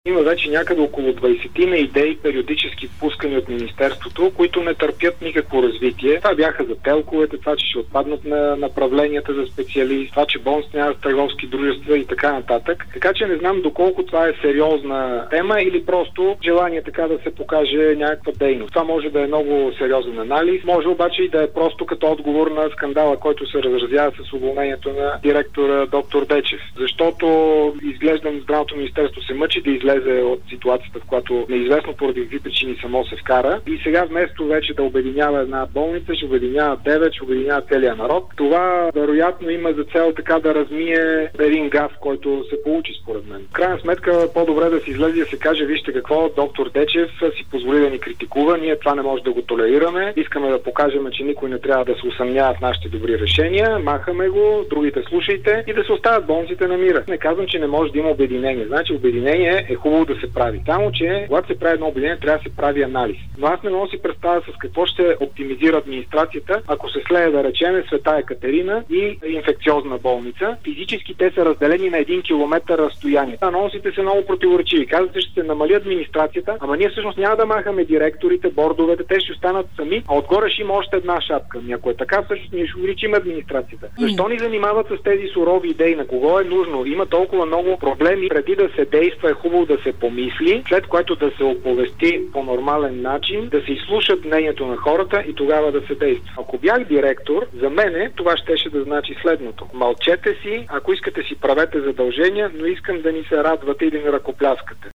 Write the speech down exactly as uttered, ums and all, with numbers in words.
Има вече някъде около двайсет идеи, периодически пускани от Министерството, които не търпят никакво развитие. Това бяха за телковете, това, че ще отпаднат на направленията за специалист, това, че болниците нямат търговски дружества и така нататък. Така че не знам доколко това е сериозна тема или просто желание така да се покаже някаква дейност. Това може да е много сериозен анализ, може обаче и да е просто като отговор на скандала, който се разразява с уволнението на директора доктор Дечев. Защото изглеждам Здравното министерство се мъчи да излезе от ситуацията, в която неизвестно поради какви причини само се вкара. И сега вместо вече да обединява една болница, ще обединява девет, ще обединява целия народ. Това вероятно има за цел така да размие един гаф, който се получи според мен. В крайна сметка по-добре да се излезе и да се каже: вижте какво, доктор Дечев си позволи да ни критикува, ние това не може да го толерираме, искаме да покажем, че никой не трябва да се усъмнява в нашите добри решения, махаме го, другите слушайте и да се оставят болниците на мира. Не казвам, че не може да има обединение. Значи обединение е хубаво да се прави. Само, че когато се прави едно обединение, трябва да се прави анализ. Но аз не мога да си представя с какво ще оптимизира администрацията, ако се слее, да речем, Света Екатерина и инфекциозна болница. Физически те са разделени на един километър разстояние. Анонсите са много противоречиви. Казвате, ще се намали администрацията, ама ние всъщност няма да махаме директорите, бордовете, те ще останат сами, а отгоре ще има още една шапка. Ами ако е така, всъщност ние ще увеличим администрацията. Защо ни занимават с тези сурови идеи? На кого е нужно? Има толкова много проблеми. Преди да се действа, е хубаво да се помисли, след което да се оповести по нормален начин, да се изслушат мнението на хората и тогава да се действа. Ако бях директор, за мене това щеше да значи следното: мълчете си, ако искате си правете задължения, но искам да ни се радвате и да ни ръкопляскате.